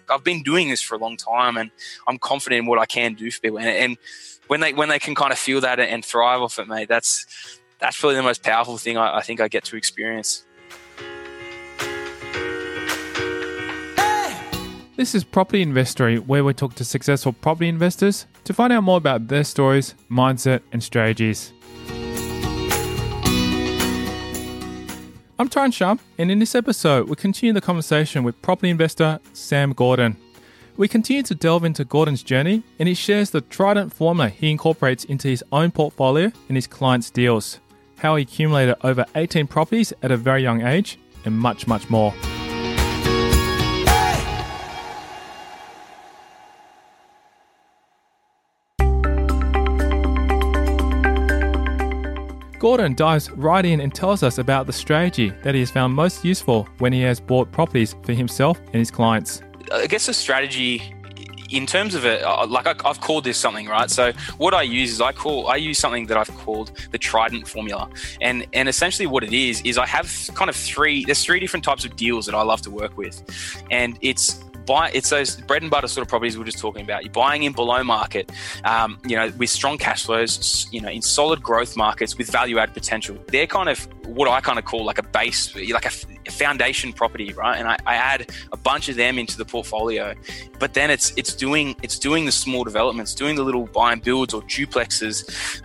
I've been doing this for a long time, and I'm confident in what I can do for people. And when they can kind of feel that and thrive off it, mate, that's probably the most powerful thing I think I get to experience. This is Property Investory, where we talk to successful property investors to find out more about their stories, mindset, and strategies. I'm Tyron Sharp, and in this episode, we continue the conversation with property investor Sam Gordon. We continue to delve into Gordon's journey, and he shares the Trident formula he incorporates into his own portfolio and his clients' deals, how he accumulated over 18 properties at a very young age, and much, much more. Gordon dives right in and tells us about the strategy that he has found most useful when he has bought properties for himself and his clients. I guess the strategy in terms of it, I've called this something, right? So what I use is I use something that I've called the Trident formula. And essentially what it is I have kind of there's three different types of deals that I love to work with. And it's those bread and butter sort of properties we were just talking about. You're buying in below market, with strong cash flows, in solid growth markets with value add potential. They're kind of what I kind of call like a base, like a foundation property, right? And I add a bunch of them into the portfolio. But then it's doing the small developments, doing the little buy and builds or duplexes,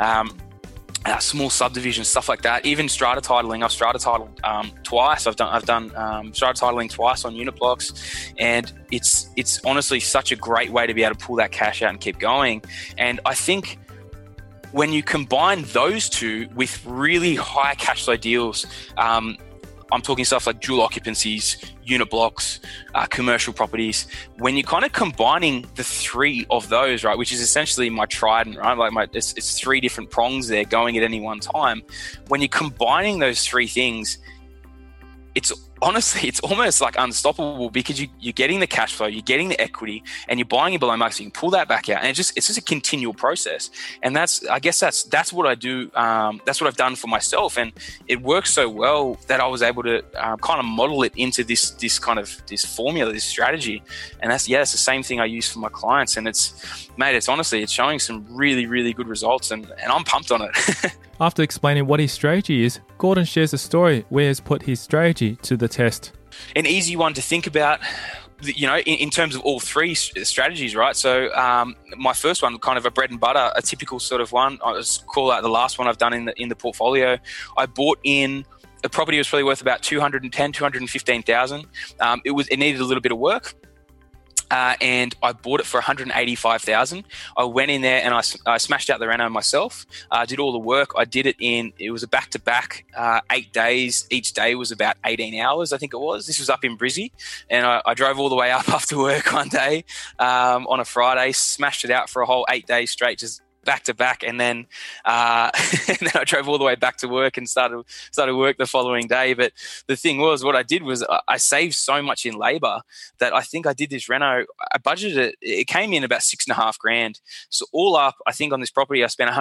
small subdivisions, stuff like that. Even strata titling. I've strata titled twice. I've done strata titling twice on unit blocks, and it's honestly such a great way to be able to pull that cash out and keep going. And I think when you combine those two with really high cash flow deals, I'm talking stuff like dual occupancies, unit blocks, commercial properties. When you're kind of combining the three of those, right, which is essentially my trident, right? Like it's three different prongs there going at any one time. When you're combining those three things, it's almost like unstoppable, because you're getting the cash flow, you're getting the equity, and you're buying it below market, so you can pull that back out. And it's just a continual process. And that's what I do. That's what I've done for myself, and it works so well that I was able to kind of model it into this formula, this strategy. And it's the same thing I use for my clients. And it's showing some really, really good results, and I'm pumped on it. After explaining what his strategy is, Gordon shares a story where he's put his strategy to the test. An easy one to think about, in terms of all three strategies, right? So my first one, kind of a bread and butter, a typical sort of one, I just call out the last one I've done in the portfolio. I bought in a property was probably worth about 215,000. It needed a little bit of work. And I bought it for 185,000. I went in there and I smashed out the reno myself. Did all the work. I did it it was a back-to-back 8 days. Each day was about 18 hours, I think it was. This was up in Brizzy, and I drove all the way up after work one day on a Friday, smashed it out for a whole 8 days straight, just back to back, and then I drove all the way back to work and started work the following day. But the thing was, what I did was I saved so much in labor that I think I did this reno. I budgeted it came in about $6,500. So all up, I think on this property I spent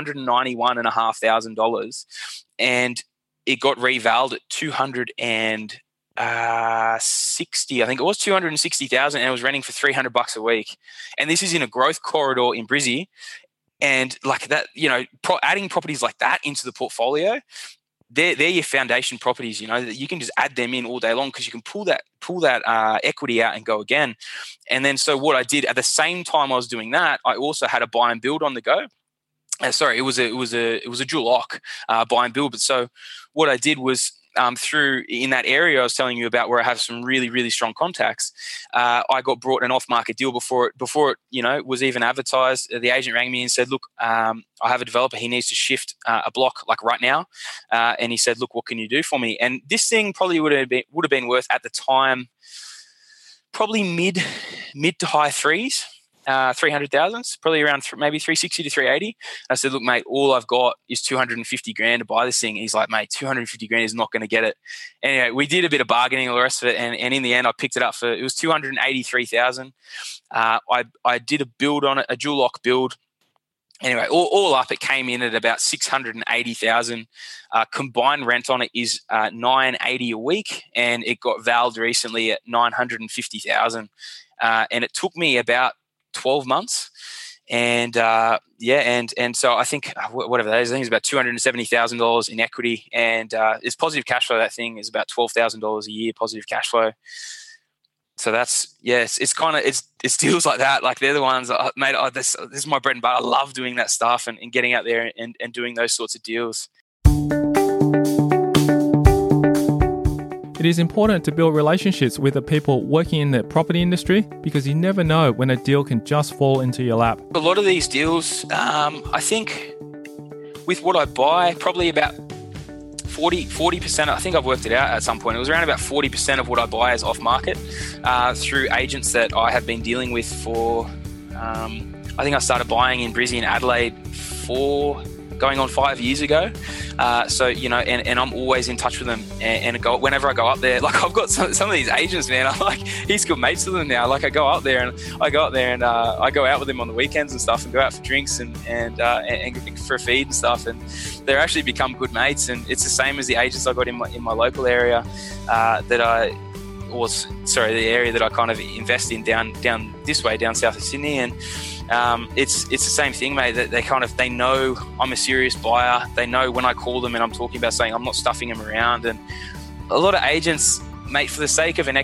$191,500, and it got revalued at 260. I think it was 260,000, and it was renting for $300 a week. And this is in a growth corridor in Brizzy. And like that, adding properties like that into the portfolio, they're your foundation properties. That you can just add them in all day long, because you can pull that equity out and go again. And then, so what I did at the same time I was doing that, I also had a buy and build on the go. It was a dual lock buy and build. But so what I did was, through in that area I was telling you about, where I have some really, really strong contacts, I got brought an off-market deal before it was even advertised. The agent rang me and said, look, I have a developer, he needs to shift a block like right now, and he said, look, what can you do for me? And this thing probably would have been worth at the time probably mid to high threes. 300,000, probably around maybe 360 to 380. I said, look, mate, all I've got is 250 grand to buy this thing. And he's like, mate, 250 grand is not going to get it. Anyway, we did a bit of bargaining, all the rest of it. And in the end, I picked it up it was 283,000. I did a build on it, a dual lock build. Anyway, all up, it came in at about 680,000. Combined rent on it is $980 a week, and it got valued recently at $950,000. and it took me about 12 months. And and so I think whatever that is, I think it's about $270,000 in equity, and it's positive cash flow. That thing is about $12,000 a year positive cash flow. So that's it's deals like that. Like they're the ones, mate. This is my bread and butter. I love doing that stuff and getting out there and doing those sorts of deals. It is important to build relationships with the people working in the property industry because you never know when a deal can just fall into your lap. A lot of these deals, I think with what I buy, probably about 40%, I think I've worked it out at some point. It was around about 40% of what I buy is off market through agents that I have been dealing with for, I think I started buying in Brisbane and Adelaide going on 5 years ago. So, and I'm always in touch with them and whenever I go up there, like I've got some of these agents, man, I'm like, he's good mates with them now. Like I go out there and I go out with them on the weekends and stuff and go out for drinks and for a feed and stuff. And they're actually become good mates. And it's the same as the agents I got in my local area, the area that I kind of invest in down this way, down south of Sydney. And it's the same thing, mate. That they know I'm a serious buyer. They know when I call them and I'm talking about something, I'm not stuffing them around. And a lot of agents, mate, for the sake of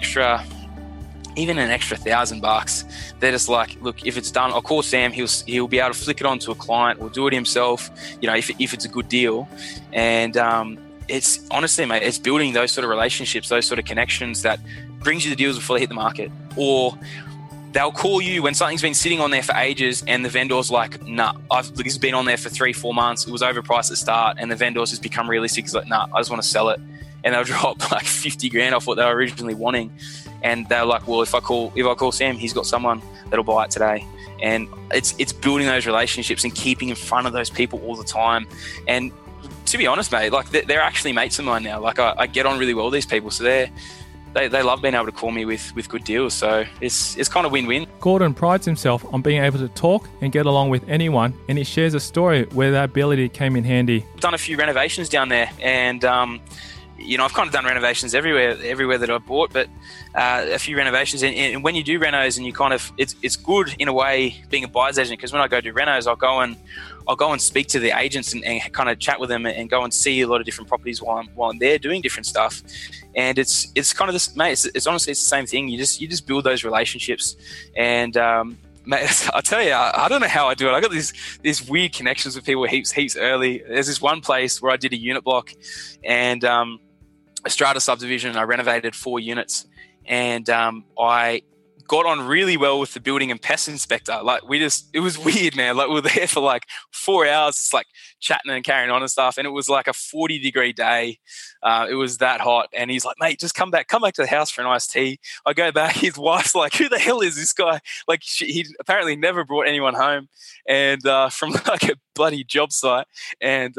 even an extra $1,000, they're just like, look, if it's done, I'll call Sam. He'll be able to flick it on to a client or do it himself. If it's a good deal. And it's honestly, mate, it's building those sort of relationships, those sort of connections that brings you the deals before they hit the market. Or they'll call you when something's been sitting on there for ages and the vendor's like, nah, this has been on there for 3-4 months. It was overpriced at the start and the vendor's just become realistic. It's like, nah, I just want to sell it. And they'll drop like 50 grand off what they were originally wanting. And they're like, well, if I call Sam, he's got someone that'll buy it today. And it's building those relationships and keeping in front of those people all the time. And to be honest, mate, like they're actually mates of mine now. Like I get on really well with these people. So they love being able to call me with good deals. So it's kind of win-win. Gordon prides himself on being able to talk and get along with anyone, and he shares a story where that ability came in handy. I've done a few renovations down there, and I've kind of done renovations everywhere that I've bought, but a few renovations. And when you do renos, and you kind of, it's good in a way being a buyer's agent, because when I go do renos, I'll go and speak to the agents and kind of chat with them and go and see a lot of different properties while I'm there doing different stuff. And it's kind of this, mate. It's honestly, it's the same thing. You just build those relationships, and mate, I tell you, I don't know how I do it. I got these weird connections with people heaps early. There's this one place where I did a unit block, and a strata subdivision. I renovated 4 units, and I got on really well with the building and pest inspector. Like it was weird, man. Like we were there for like 4 hours, just like chatting and carrying on and stuff. And it was like a 40-degree day. It was that hot. And he's like, mate, just come back to the house for an iced tea. I go back. His wife's like, who the hell is this guy? Like he apparently never brought anyone home, and from like a bloody job site. And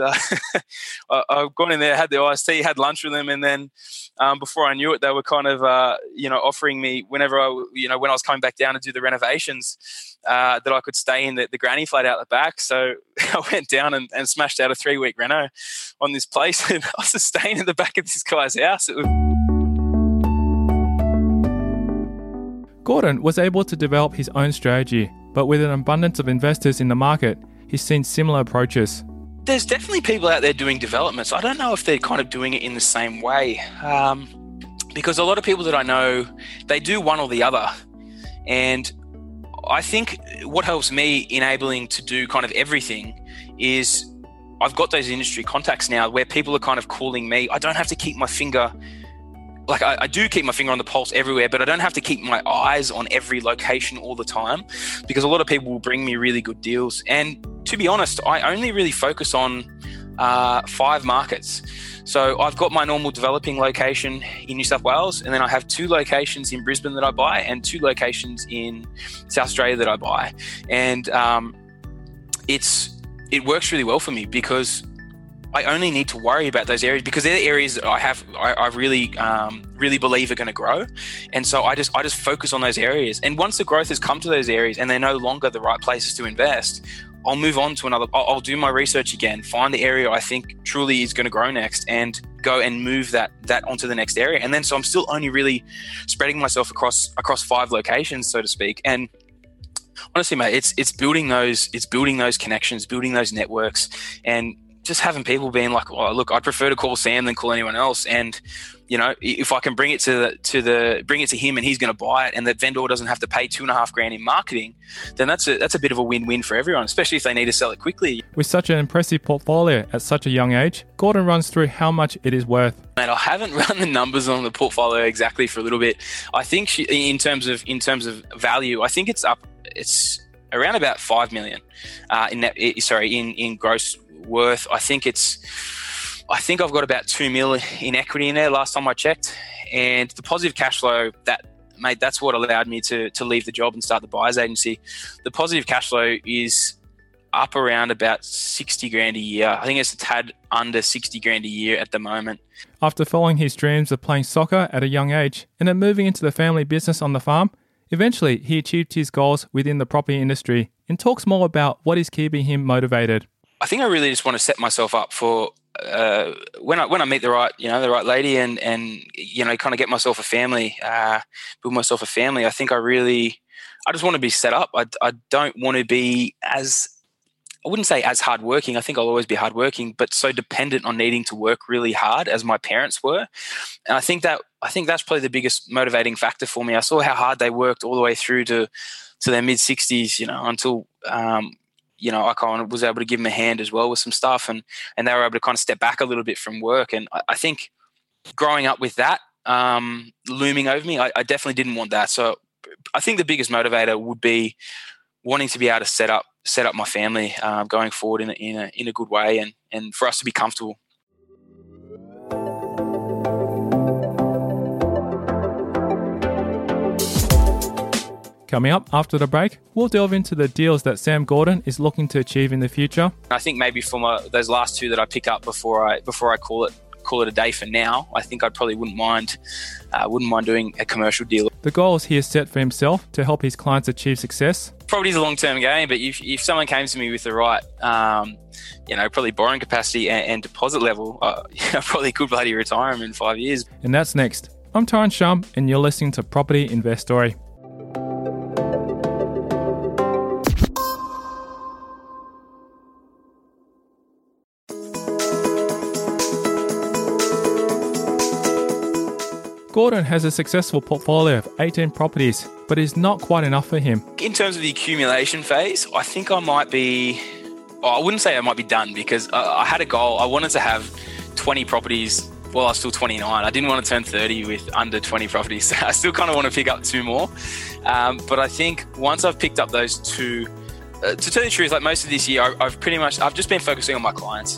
I've gone in there, had the iced tea, had lunch with them, and then before I knew it, they were kind of offering me whenever when I was coming back down to do the renovations, that I could stay in the granny flat out the back. So I went down and smashed out a 3-week reno on this place, and I was just staying in the back of this guy's house. Gordon was able to develop his own strategy, but with an abundance of investors in the market, he's seen similar approaches. There's definitely people out there doing developments. I don't know if they're kind of doing it in the same way, because a lot of people that I know, they do one or the other. And I think what helps me enabling to do kind of everything is I've got those industry contacts now where people are kind of calling me. I don't have to keep my finger, like I do keep my finger on the pulse everywhere, but I don't have to keep my eyes on every location all the time, because a lot of people will bring me really good deals. And to be honest, I only really focus on 5 markets. So I've got my normal developing location in New South Wales, and then I have 2 locations in Brisbane that I buy and 2 locations in South Australia that I buy. And it works really well for me, because I only need to worry about those areas, because they're the areas that I really believe are going to grow. And so I just focus on those areas. And once the growth has come to those areas and they're no longer the right places to invest, I'll move on to another. I'll do my research again, find the area I think truly is going to grow next, and go and move that onto the next area. And then so I'm still only really spreading myself across 5 locations, so to speak. And honestly, mate, it's building those connections, building those networks, and just having people being like, oh, look, I'd prefer to call Sam than call anyone else. And, you know, if I can bring it to him and he's going to buy it, and that vendor doesn't have to pay $2,500 in marketing, then that's a bit of a win-win for everyone, especially if they need to sell it quickly. With such an impressive portfolio at such a young age, Gordon runs through how much it is worth. Mate, I haven't run the numbers on the portfolio exactly for a little bit. I think in terms of value, I think it's around about 5 million in gross worth. I think I've got about 2 mil in equity in there last time I checked, and the positive cash flow, that's what allowed me to leave the job and start the buyer's agency. The positive cash flow is up around about 60 grand a year. I think it's a tad under 60 grand a year at the moment. After following his dreams of playing soccer at a young age and then moving into the family business on the farm, eventually he achieved his goals within the property industry and talks more about what is keeping him motivated. I think I really just want to set myself up for when I meet the right lady and kind of get myself a family, build myself a family. I think I just want to be set up. I don't want to be I wouldn't say as hardworking. I think I'll always be hardworking, but so dependent on needing to work really hard as my parents were. And I think that's probably the biggest motivating factor for me. I saw how hard they worked all the way through to their mid 60s, until I kind of was able to give them a hand as well with some stuff, and they were able to kind of step back a little bit from work. And I think growing up with that looming over me, I definitely didn't want that. So I think the biggest motivator would be wanting to be able to set up my family going forward in a good way, and for us to be comfortable. Coming up after the break, we'll delve into the deals that Sam Gordon is looking to achieve in the future. I think maybe for those last 2 that I pick up before I call it a day for now, I think I probably wouldn't mind doing a commercial deal. The goals he has set for himself to help his clients achieve success. Property is a long-term game, but if someone came to me with the right, probably borrowing capacity and deposit level, I probably could bloody retire him in 5 years. And that's next. I'm Tyron Shum, and you're listening to Property Investory. Gordon has a successful portfolio of 18 properties, but it's not quite enough for him. In terms of the accumulation phase, I think I might be... I wouldn't say I might be done, because I had a goal. I wanted to have 20 properties while I was still 29. I didn't want to turn 30 with under 20 properties. I still kind of want to pick up 2 more. But I think once I've picked up those 2... to tell you the truth, like most of this year, I've just been focusing on my clients.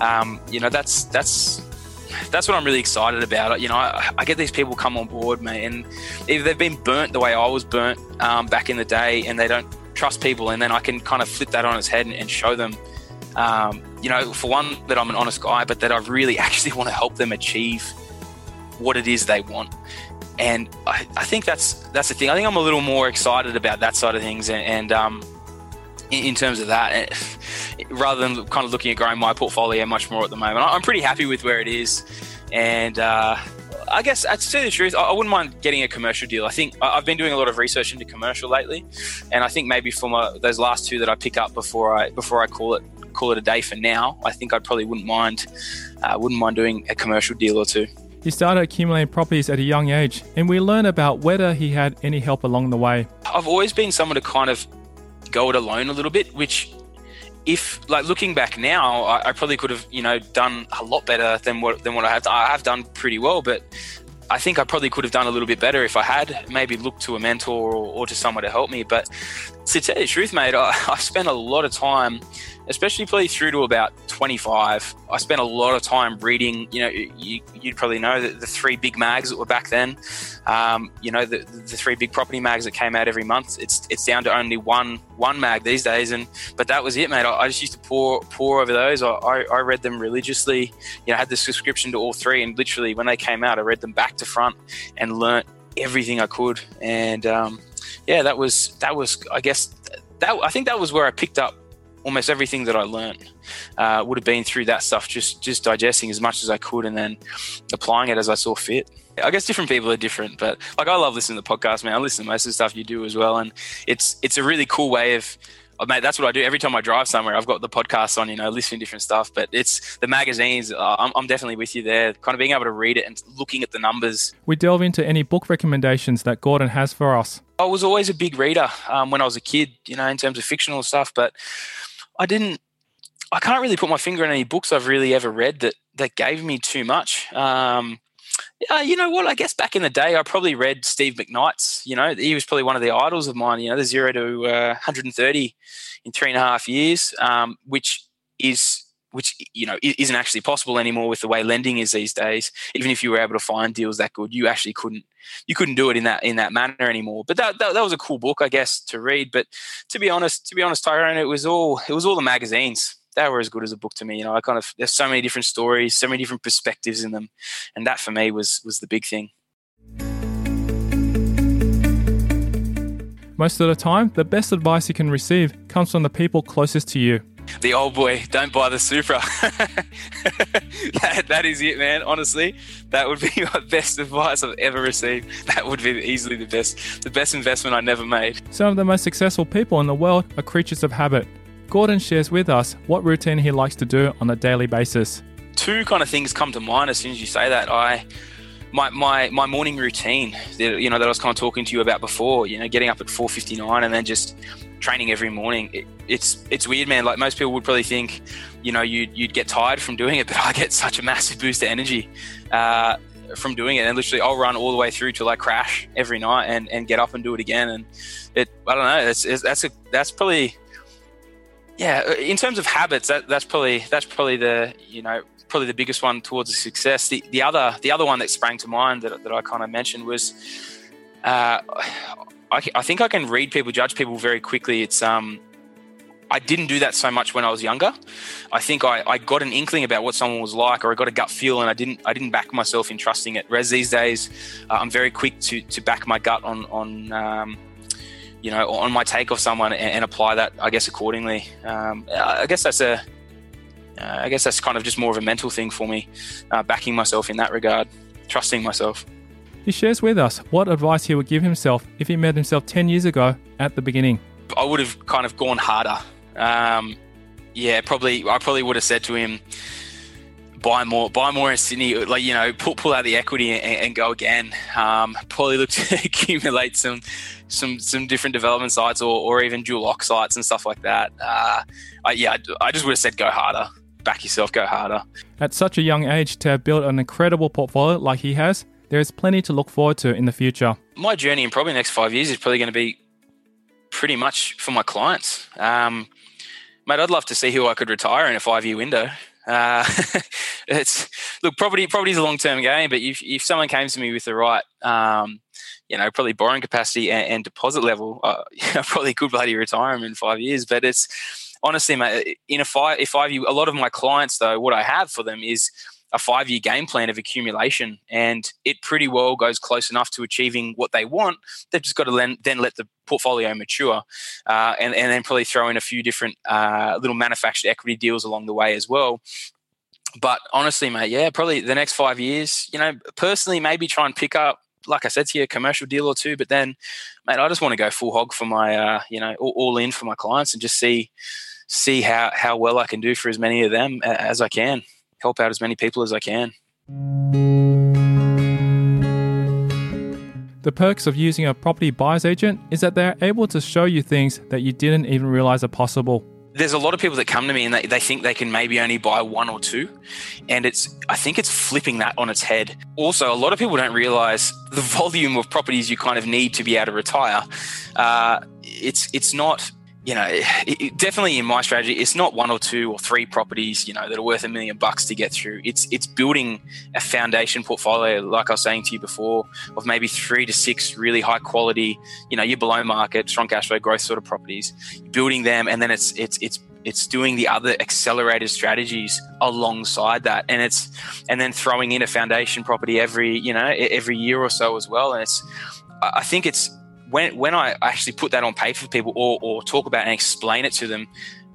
That's what I'm really excited about. I get these people come on board, mate, and either they've been burnt the way I was burnt back in the day, and they don't trust people, and then I can kind of flip that on its head and show them, for one, that I'm an honest guy, but that I really actually want to help them achieve what it is they want. And I think that's the thing. I think I'm a little more excited about that side of things, and in terms of that, rather than kind of looking at growing my portfolio much more at the moment. I'm pretty happy with where it is, and I guess, to tell you the truth, I wouldn't mind getting a commercial deal. I think I've been doing a lot of research into commercial lately, and I think maybe for those last 2 that I pick up before I call it a day for now, I think I probably wouldn't mind doing a commercial deal or 2. He started accumulating properties at a young age, and we learn about whether he had any help along the way. I've always been someone to kind of go it alone a little bit, which, if looking back now, I probably could have done a lot better than what I have done. I have done pretty well, but I think I probably could have done a little bit better if I had maybe looked to a mentor or to someone to help me. But to tell you the truth, mate, I've spent a lot of time, especially probably through to about 25. I spent a lot of time reading, you'd probably know that the 3 big mags that were back then, the 3 big property mags that came out every month. It's down to only one mag these days, but that was it, mate. I just used to pour over those. I read them religiously. I had the subscription to all 3, and literally when they came out, I read them back to front and learnt everything I could. And that was I guess I think that was where I picked up almost everything that I learned would have been through that stuff, just digesting as much as I could and then applying it as I saw fit. I guess different people are different, but like I love listening to the podcast, man. I listen to most of the stuff you do as well, and it's a really cool way of, mate, that's what I do every time I drive somewhere. I've got the podcast on, listening to different stuff. But it's the magazines. I'm definitely with you there. Kind of being able to read it and looking at the numbers. We delve into any book recommendations that Gordon has for us. I was always a big reader when I was a kid, in terms of fictional stuff. But I can't really put my finger on any books I've really ever read that gave me too much. You know what? I guess back in the day, I probably read Steve McKnight's. He was probably one of the idols of mine. The 0 to 130 in 3.5 years, which isn't actually possible anymore with the way lending is these days. Even if you were able to find deals that good, you actually couldn't do it in that manner anymore. But that was a cool book, I guess, to read. But to be honest, Tyrone, it was all the magazines. They were as good as a book to me. There's so many different stories, so many different perspectives in them. And that for me was the big thing. Most of the time, the best advice you can receive comes from the people closest to you. The old boy, don't buy the Supra. that is it, man. Honestly, that would be my best advice I've ever received. That would be easily the best investment I never made. Some of the most successful people in the world are creatures of habit. Gordon shares with us what routine he likes to do on a daily basis. Two kind of things come to mind as soon as you say that. My morning routine that I was kind of talking to you about before, getting up at 4:59 and then just training every morning. It's weird, man. Like most people would probably think, you'd get tired from doing it, but I get such a massive boost of energy from doing it. And literally I'll run all the way through till I crash every night and get up and do it again. And I don't know, that's probably, yeah, in terms of habits, that's probably the, probably the biggest one towards the success. The other one that sprang to mind that I kind of mentioned was, I think I can read people, judge people very quickly. It's I didn't do that so much when I was younger. I think I got an inkling about what someone was like, or I got a gut feel, and I didn't back myself in trusting it. Whereas these days, I'm very quick to back my gut on my take of someone and apply that, I guess, accordingly. I guess that's kind of just more of a mental thing for me, backing myself in that regard, trusting myself. He shares with us what advice he would give himself if he met himself 10 years ago at the beginning. I would have kind of gone harder. I probably would have said to him, buy more in Sydney, pull out the equity and go again. Probably look to accumulate some different development sites or even dual lock sites and stuff like that. I just would have said go harder, back yourself, go harder. At such a young age to have built an incredible portfolio like he has, there is plenty to look forward to in the future. My journey in probably the next 5 years is probably going to be pretty much for my clients. Mate, I'd love to see who I could retire in a 5-year window. Property is a long-term game, but if someone came to me with the right, probably borrowing capacity and deposit level, I probably could bloody retire them in 5 years. But it's honestly, mate, in a 5 year, a lot of my clients though, what I have for them is a 5-year game plan of accumulation, and it pretty well goes close enough to achieving what they want. They've just got to then let the portfolio mature, and then probably throw in a few different little manufactured equity deals along the way as well. But honestly, mate, yeah, probably the next 5 years, personally, maybe try and pick up, like I said to you, a commercial deal or two. But then, mate, I just want to go full hog for my, all in for my clients and just see how well I can do for as many of them as I can. Help out as many people as I can. The perks of using a property buyer's agent is that they're able to show you things that you didn't even realize are possible. There's a lot of people that come to me and they think they can maybe only buy one or two. And I think it's flipping that on its head. Also, a lot of people don't realize the volume of properties you kind of need to be able to retire. It's not... definitely in my strategy, it's not one or two or three properties, that are worth $1 million to get through. It's building a foundation portfolio, like I was saying to you before, of maybe 3 to 6 really high quality, your below market, strong cash flow growth sort of properties, building them, and then it's doing the other accelerated strategies alongside that, and then throwing in a foundation property every year or so as well. And I think it's when I actually put that on paper for people or talk about and explain it to them,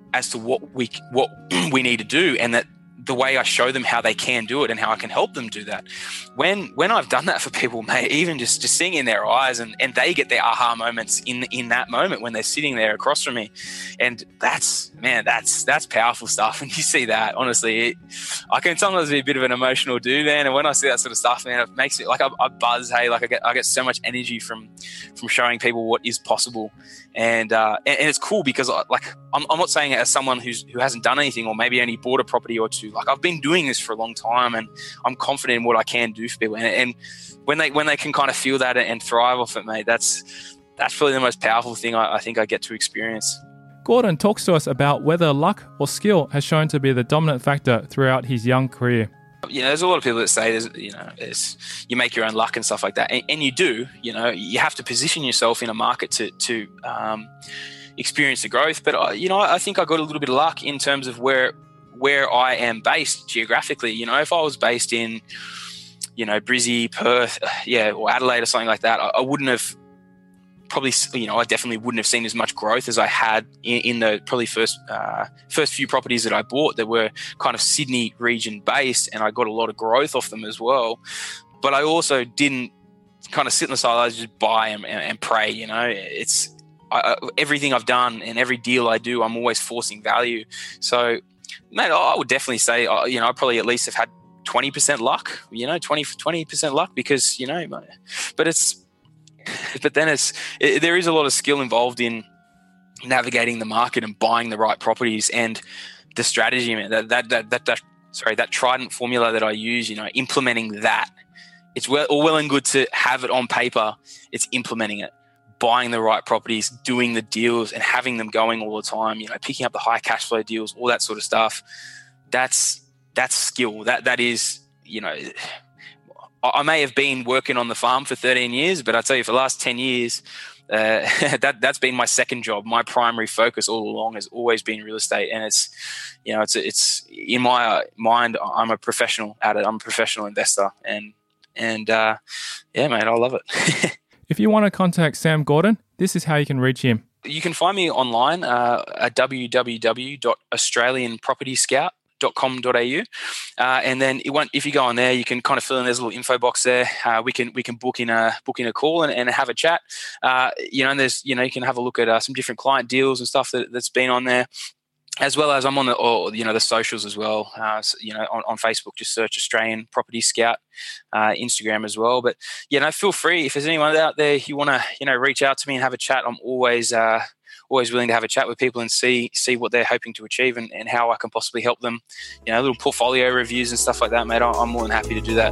as to what we need to do, and that the way I show them how they can do it and how I can help them do that. When I've done that for people, mate, even just seeing in their eyes, and they get their aha moments in that moment when they're sitting there across from me, and that's powerful stuff. And you see that, honestly, I can sometimes be a bit of an emotional dude, man. And when I see that sort of stuff, man, it makes it like I buzz. Hey, like I get so much energy from showing people what is possible. And it's cool because I'm not saying it as someone who hasn't done anything, or maybe only bought a property or two. Like, I've been doing this for a long time, and I'm confident in what I can do for people. And when they can kind of feel that and thrive off it, mate, that's probably the most powerful thing I think I get to experience. Gordon talks to us about whether luck or skill has shown to be the dominant factor throughout his young career. There's a lot of people that say, you make your own luck and stuff like that. And you do, you have to position yourself in a market to experience the growth. But, I think I got a little bit of luck in terms of where I am based geographically. If I was based in, Brizzy, Perth, or Adelaide or something like that, I wouldn't have probably, I definitely wouldn't have seen as much growth as I had in the probably first few properties that I bought that were kind of Sydney region based, and I got a lot of growth off them as well. But I also didn't kind of sit in the sidelines, just buy and pray. It's everything I've done and every deal I do, I'm always forcing value. So, mate, I would definitely say, I probably at least have had 20% luck, 20% luck, because, but then there is a lot of skill involved in navigating the market and buying the right properties, and the strategy, man, that Trident formula that I use, implementing that. It's all well and good to have it on paper. It's implementing it, buying the right properties, doing the deals, and having them going all the time, picking up the high cash flow deals, all that sort of stuff. That's skill. That is, I may have been working on the farm for 13 years, but I tell you, for the last 10 years, that's been my second job. My primary focus all along has always been real estate, and it's in my mind, I'm a professional at it. I'm a professional investor, and mate, I love it. If you want to contact Sam Gordon, this is how you can reach him. You can find me online at www.australianpropertyscout.com.au, and then if you go on there, you can kind of fill in. There's a little info box there. We can book in a call and have a chat. And there's you can have a look at some different client deals and stuff that's been on there, as well as I'm on the socials as well. On Facebook, just search Australian Property Scout, Instagram as well. But feel free, if there's anyone out there you want to reach out to me and have a chat. I'm always willing to have a chat with people and see what they're hoping to achieve and how I can possibly help them. Little portfolio reviews and stuff like that, mate. I'm more than happy to do that.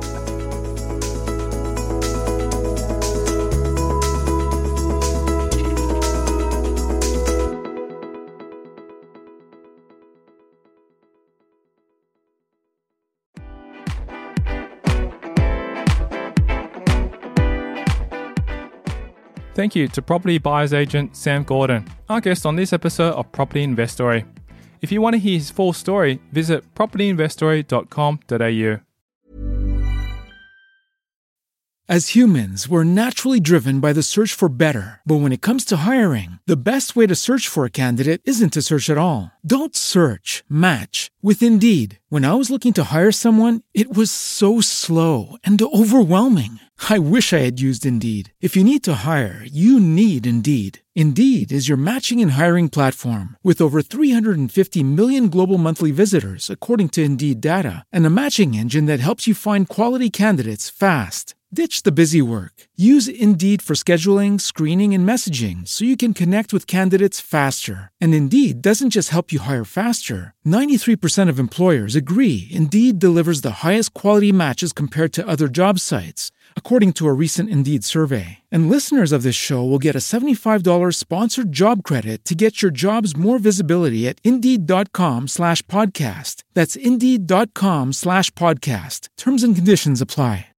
Thank you to property buyer's agent Sam Gordon, our guest on this episode of Property Investory. If you want to hear his full story, visit propertyinvestory.com.au. As humans, we're naturally driven by the search for better. But when it comes to hiring, the best way to search for a candidate isn't to search at all. Don't search, match with Indeed. When I was looking to hire someone, it was so slow and overwhelming. I wish I had used Indeed. If you need to hire, you need Indeed. Indeed is your matching and hiring platform with over 350 million global monthly visitors, according to Indeed data, and a matching engine that helps you find quality candidates fast. Ditch the busy work. Use Indeed for scheduling, screening, and messaging so you can connect with candidates faster. And Indeed doesn't just help you hire faster. 93% of employers agree Indeed delivers the highest quality matches compared to other job sites, according to a recent Indeed survey. And listeners of this show will get a $75 sponsored job credit to get your jobs more visibility at Indeed.com/podcast. That's Indeed.com/podcast. Terms and conditions apply.